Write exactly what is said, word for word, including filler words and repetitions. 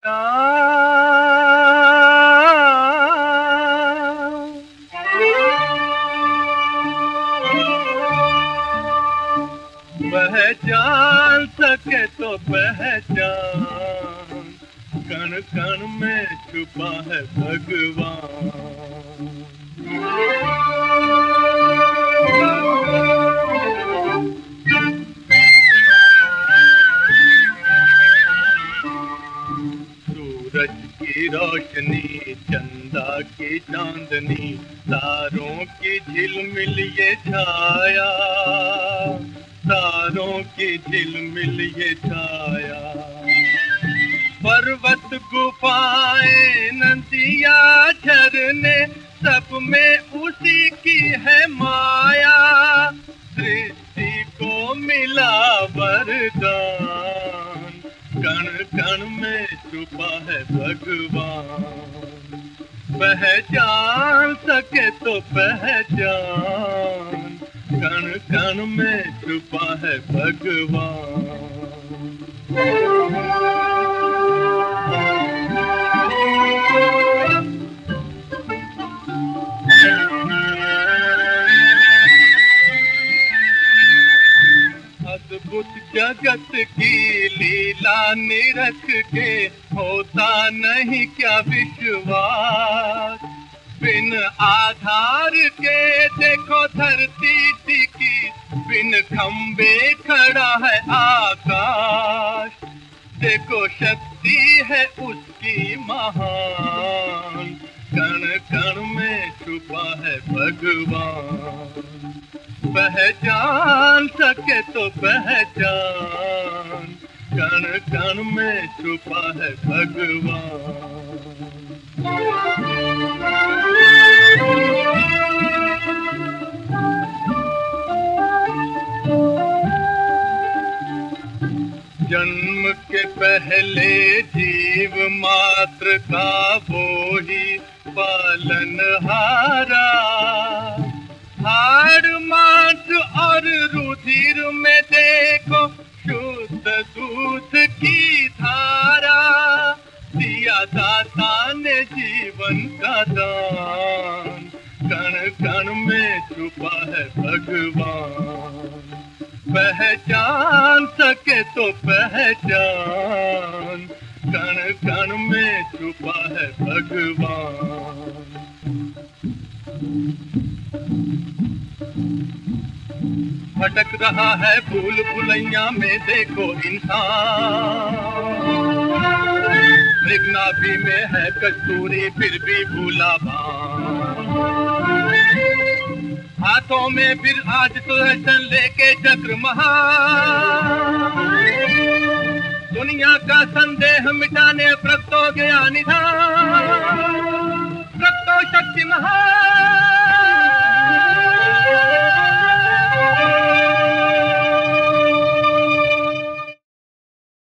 पहचान सके तो पहचान, कण कण में छुपा है भगवान। सूरज की रोशनी, चंदा की चांदनी, तारों की झिलमिल ये छाया, तारों की झिलमिल ये छाया। पर्वत गुफाएं नदियाँ झरने, सब में उसी की है माया। सृष्टि को मिला वरदान, कण कण में छुपा है भगवान। पहचान सके तो पहचान, कण कण में छुपा है भगवान। अद्भुत जगत की लीला निरख के, होता नहीं क्या विश्वास। बिन आधार के देखो धरती टिकी, बिन खंबे खड़ा है आकाश। देखो शक्ति है उसकी महान, कण कण में छुपा है भगवान। पहचान सके तो पहचान, कण कण में छुपा है भगवान। जन्म के पहले जीव मात्र का वो ही पालनहारा। हाड़ मांस और रुधिर में देखो शुद्ध दूध की धारा। दिया दाता ने जीवन का दान, कण कण में छुपा है भगवान। पहचान सके तो पहचान, कण कण में छुपा है भगवान। भटक रहा है भूल भुलैया में देखो इंसान। मृगनाभि में है कस्तूरी फिर भी भूला भान। हाथों में फिर आज सुदर्शन लेके चक्र महान। दुनिया का संदेह मिटाने प्रगट हो गया निधान। प्रगटो शक्ति महान।